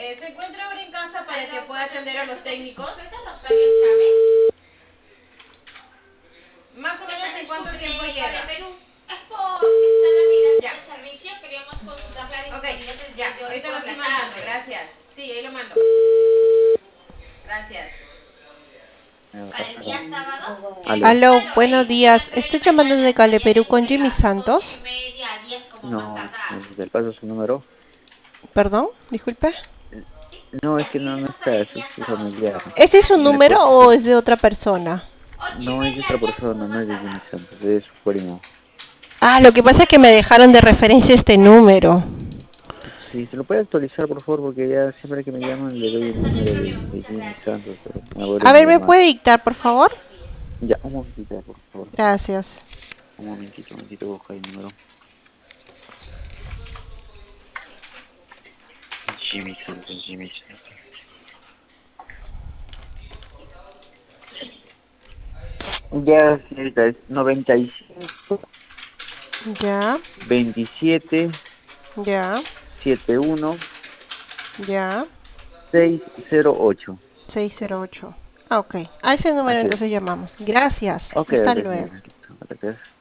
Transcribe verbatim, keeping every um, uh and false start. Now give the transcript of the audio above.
Eh, ¿Se encuentra ahora en casa para que pueda atender a los técnicos? Más o menos en cuánto tiempo llega. Es por si está en la unidad Ya. de servicio, queríamos consultar la Ok, disponibilidad del día ya. de hoy Ahorita lo por estoy la mandando. tarde. Gracias. Sí, ahí lo mando. Gracias. Para el día sábado, que Aló. es Aló, claro, buenos es de días. nueve de Estoy la llamando mañana de hasta el Cale día de Perú con desde Jimmy las ocho y Santos. media a diez como más No, tardar. del paso su número. Perdón, disculpe. No, Y es que así no, no hacemos para está, el es día su sábado, familiar. señor. ¿Ese es su ¿Me puede número o decir? es de otra persona? Ocho y No, es de media otra a diez persona, como no más es de Jimmy tardar. Santos, es su primo. Ah, lo que pasa es que me dejaron de referencia este número. Sí, se lo puede actualizar, por favor, porque ya siempre que me Ya, llaman le listo, doy el entonces no hay número de, problema. de Muchas Jimmy gracias. Santos, pero me A vuelven a ver, ¿me llamar. puede dictar, por favor? Ya, un momentito, por favor. Gracias. Un momentito, un momentito, busca el número. Jimmy Santos, Jimmy Santos. Ya, señorita, es noventa y cinco, Ya, veintisiete, ya, setenta y uno, ya. seiscientos ocho. Seiscientos ocho. Ah, ok. A ese número Así es. entonces llamamos. Gracias. Ok, Hasta ok, luego. señorita. Gracias.